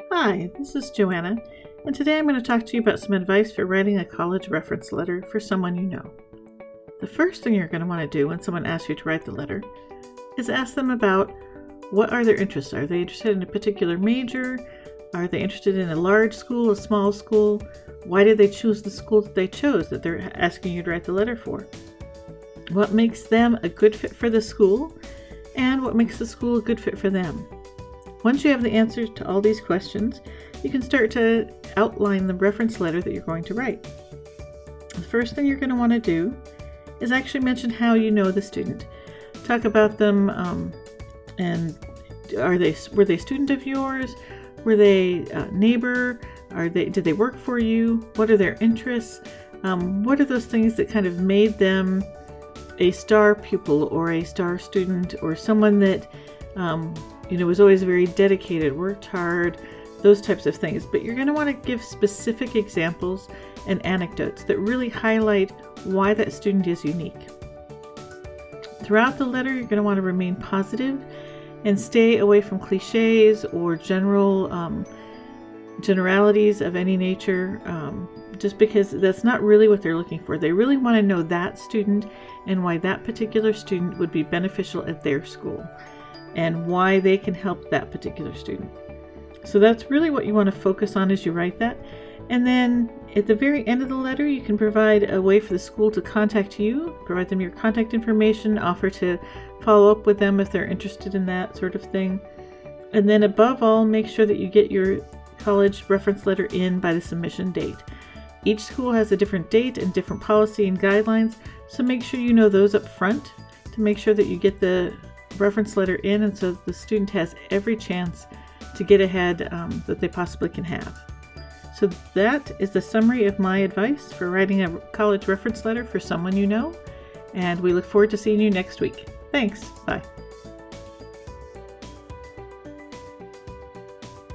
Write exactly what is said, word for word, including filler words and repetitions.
Hi, this is Joanna, and today I'm going to talk to you about some advice for writing a college reference letter for someone you know. The first thing you're going to want to do when someone asks you to write the letter is ask them about what are their interests. Are they interested in a particular major? Are they interested in a large school, a small school? Why did they choose the school that they chose that they're asking you to write the letter for? What makes them a good fit for the school? And what makes the school a good fit for them? Once you have the answers to all these questions, you can start to outline the reference letter that you're going to write. The first thing you're going to want to do is actually mention how you know the student. Talk about them, um, and are they were they a student of yours? Were they a neighbor? Are they did they work for you? What are their interests? Um, what are those things that kind of made them a star pupil or a star student, or someone that um, you know was always very dedicated, worked hard, those types of things? But you're going to want to give specific examples and anecdotes that really highlight why that student is unique. Throughout the letter, you're going to want to remain positive and stay away from cliches or general um, generalities of any nature, um, just because that's not really what they're looking for. They really want to know that student and why that particular student would be beneficial at their school and why they can help that particular student. So that's really what you want to focus on as you write that. And then at the very end of the letter, you can provide a way for the school to contact you, provide them your contact information, offer to follow up with them if they're interested in that sort of thing. And then above all, make sure that you get your college reference letter in by the submission date. Each school has a different date and different policy and guidelines, so make sure you know those up front to make sure that you get the reference letter in, and so the student has every chance to get ahead um, that they possibly can have. So that is the summary of my advice for writing a college reference letter for someone you know, and we look forward to seeing you next week. Thanks. Bye.